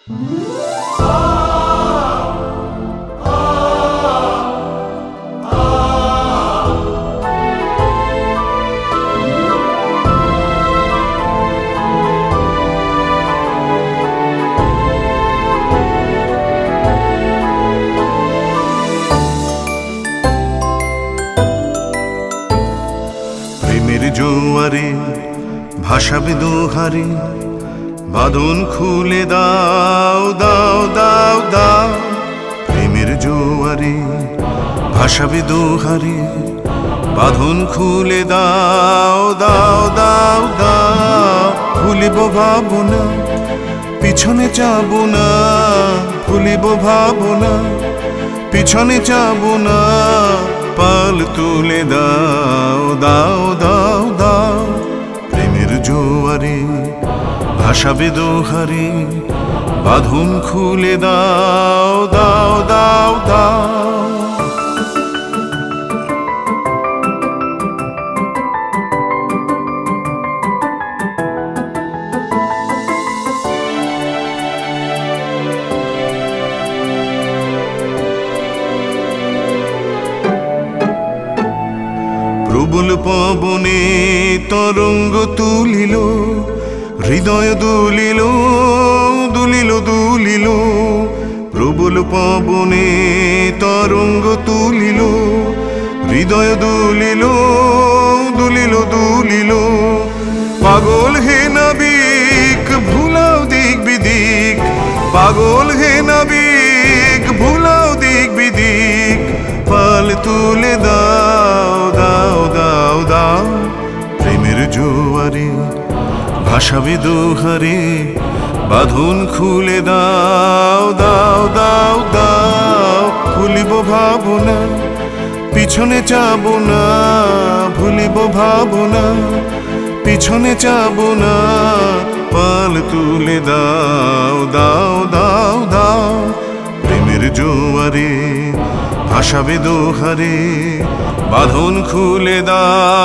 প্রেমের জোয়ারে ভাসাবে দোহারে, বাঁধন খুলে দাও দাও দাও দাও। প্রেমের জোয়ারে ভাসাবে দোহারে, বাঁধন খুলে দাও দাও দাও দাও। ভুলিব ভাবনা, পিছনে যাব না, ভুলিব ভাবনা, পিছনে যাব না। পাল তুলে দাও দাও দাও দাও। প্রেমের জোয়ারে ভাসাবে দোহারে, বাঁধন খুলে দাও দাও দাও দাও। প্রবল পবনে তরঙ্গ তুলিল, হৃদয় দুলিল দুলিল দুলিল। প্রবল পবনে তরঙ্গ তুলিল, হৃদয় দুলিল দুলিল দুলিল। পাগল হে নাবিক ভুলাও দিক বিদিক, পাগল হে নাবিক ভুলাও দিক বিদিক। পাল তুলে দাও দাও দাও দাও। প্রেমের জোয়ারে ভাসাবে দোহারে, বাঁধন খুলে দাও দাও দাও দাও। ভুলিব ভাবনা, পিছনে যাব না, ভুলিব ভাবনা, পিছনে যাব না। পাল তুলে দাও দাও দাও দাও। প্রেমের জোয়ারে ভাসাবে দোহারে, বাঁধন খুলে দাও